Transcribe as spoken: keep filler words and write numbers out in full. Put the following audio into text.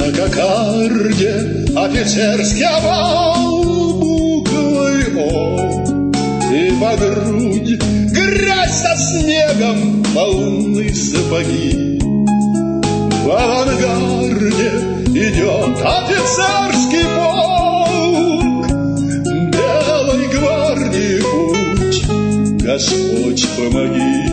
На кокарде офицерский овал буквой О, и по грудь грязь со снегом, полны сапоги. В авангарде идет офицерский полк, Белой гвардии путь, Господь помоги.